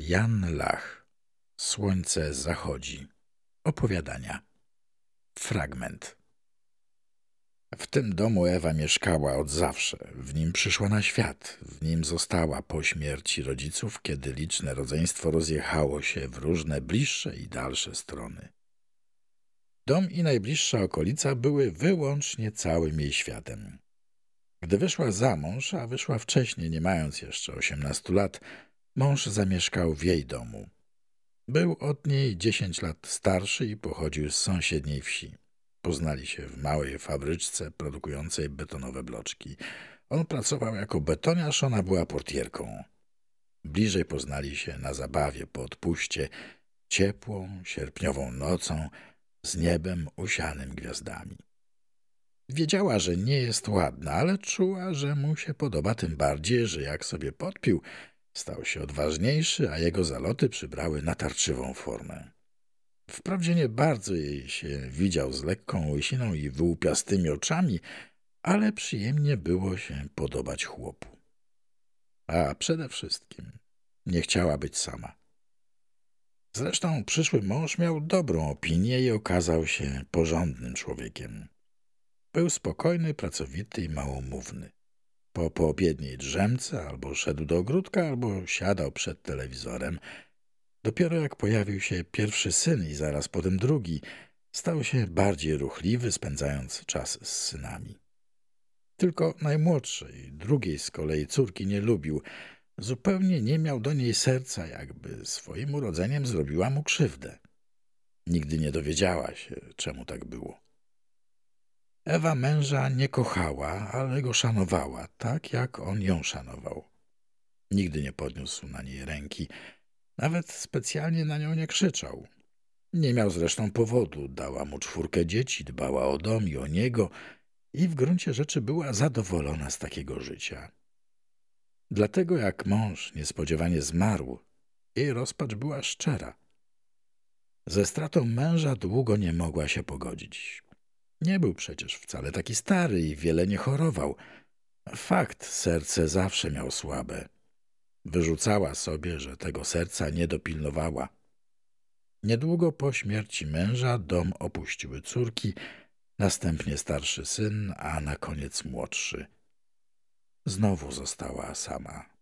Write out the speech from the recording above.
Jan Lach. Słońce zachodzi. Opowiadania. Fragment. W tym domu Ewa mieszkała od zawsze. W nim przyszła na świat. W nim została po śmierci rodziców, kiedy liczne rodzeństwo rozjechało się w różne bliższe i dalsze strony. Dom i najbliższa okolica były wyłącznie całym jej światem. Gdy wyszła za mąż, a wyszła wcześniej, nie mając jeszcze 18 lat, mąż zamieszkał w jej domu. Był od niej 10 lat starszy i pochodził z sąsiedniej wsi. Poznali się w małej fabryczce produkującej betonowe bloczki. On pracował jako betoniarz, ona była portierką. Bliżej poznali się na zabawie po odpuście, ciepłą, sierpniową nocą, z niebem usianym gwiazdami. Wiedziała, że nie jest ładna, ale czuła, że mu się podoba, tym bardziej, że jak sobie podpił, stał się odważniejszy, a jego zaloty przybrały natarczywą formę. Wprawdzie nie bardzo jej się widział z lekką łysiną i wyłupiastymi oczami, ale przyjemnie było się podobać chłopu. A przede wszystkim nie chciała być sama. Zresztą przyszły mąż miał dobrą opinię i okazał się porządnym człowiekiem. Był spokojny, pracowity i małomówny. Po poobiedniej drzemce albo szedł do ogródka, albo siadał przed telewizorem. Dopiero jak pojawił się pierwszy syn i zaraz potem drugi, stał się bardziej ruchliwy, spędzając czas z synami. Tylko najmłodszej, drugiej z kolei córki nie lubił. Zupełnie nie miał do niej serca, jakby swoim urodzeniem zrobiła mu krzywdę. Nigdy nie dowiedziała się, czemu tak było. Ewa męża nie kochała, ale go szanowała, tak jak on ją szanował. Nigdy nie podniósł na niej ręki, nawet specjalnie na nią nie krzyczał. Nie miał zresztą powodu, dała mu 4 dzieci, dbała o dom i o niego i w gruncie rzeczy była zadowolona z takiego życia. Dlatego jak mąż niespodziewanie zmarł, jej rozpacz była szczera. Ze stratą męża długo nie mogła się pogodzić. Nie był przecież wcale taki stary i wiele nie chorował. Fakt, serce zawsze miał słabe. Wyrzucała sobie, że tego serca nie dopilnowała. Niedługo po śmierci męża dom opuściły córki, następnie starszy syn, a na koniec młodszy. Znowu została sama.